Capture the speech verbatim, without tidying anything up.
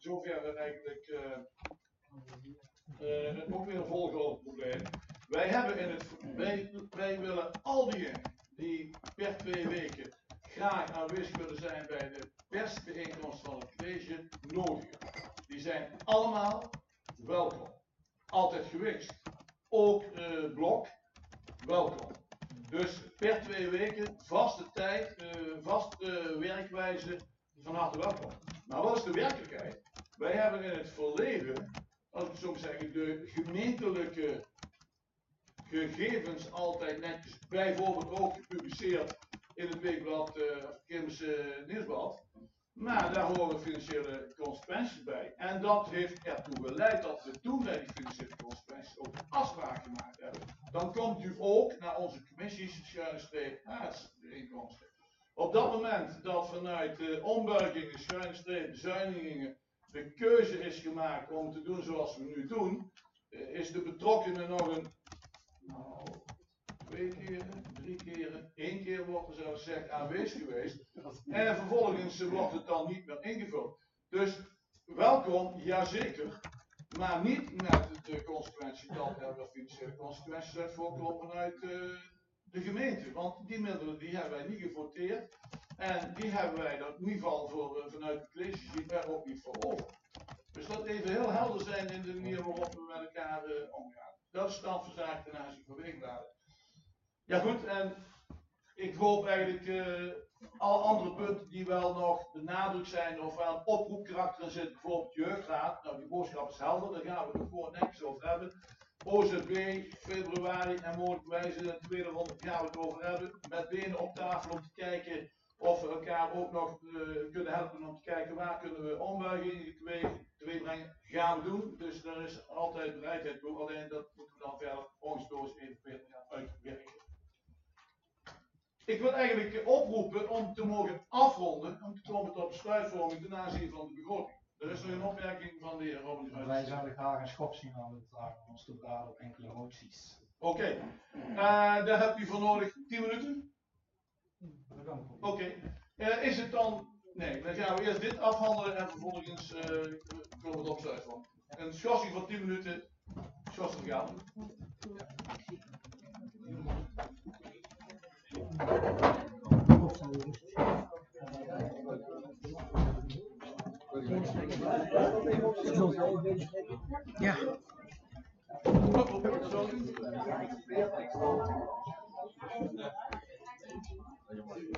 zover eigenlijk uh, uh, ook weer een volgordeprobleem. Wij hebben in het, wij, wij willen al diegenen die per twee weken graag aanwezig willen zijn bij de persbijeenkomst van het college nodigen. Die zijn allemaal welkom. Altijd gewenst. Ook uh, Blok, welkom. Dus per twee weken, vaste tijd, uh, vaste werkwijze, van harte welkom. Maar wat is de werkelijkheid? Wij hebben in het verleden, als ik zo moet zeggen, de gemeentelijke gegevens altijd netjes, bijvoorbeeld ook gepubliceerd in het weekblad, uh, Kim's uh, nieuwsblad. Maar daar horen financiële consequenties bij. En dat heeft ertoe geleid dat we toen bij die financiële consequenties ook afspraken gemaakt hebben. Dan komt u ook naar onze commissies, schuine streep, aardsbijeenkomsten. Op dat moment dat vanuit de ombuigingen, schuine streep, bezuinigingen, de keuze is gemaakt om te doen zoals we nu doen, is de betrokkenen nog een, nou, twee keren, drie keren, één keer wordt er zelfs gezegd aanwezig geweest. En vervolgens wordt het dan niet meer ingevuld. Dus welkom, jazeker, maar niet met de consequentie dat er weer financiële consequenties uit voorkomen vanuit uh, de gemeente. Want die middelen die hebben wij niet gevoteerd en die hebben wij in ieder geval voor, uh, vanuit het college zien er ook niet voor over. Dus dat even heel helder zijn in de manier waarop we met elkaar uh, omgaan. Dat is stand van zaken ten aanzien van weekbladen. Ja goed, en ik hoop eigenlijk uh, alle andere punten die wel nog benadrukt zijn of aan oproepkarakter zit, bijvoorbeeld jeugdraad, nou die boodschap is helder, daar gaan we het gewoon netjes over hebben. O Z B, februari en mogelijkwijs in de tweede ronde gaan we het over hebben, met benen op tafel om te kijken of we elkaar ook nog uh, kunnen helpen om te kijken waar kunnen we ombuigingen teweeg brengen, gaan we doen. Dus er is altijd bereidheid toe, alleen dat moeten we dan verder ongestoord even verder gaan uitwerken. Ik wil eigenlijk oproepen om te mogen afronden, om te komen tot besluitvorming ten aanzien van de begroting. Er is nog een opmerking van de heer Robin. Wij zouden graag een schopsignaal willen dragen om ons te beraden op enkele moties. Oké, okay. uh, daar heb je voor nodig tien minuten? Oké, okay. uh, is het dan... Nee, dan gaan we eerst dit afhandelen en vervolgens uh, komen we tot besluitvorming. Een schorsing van tien minuten, schorsing gaan. Ja.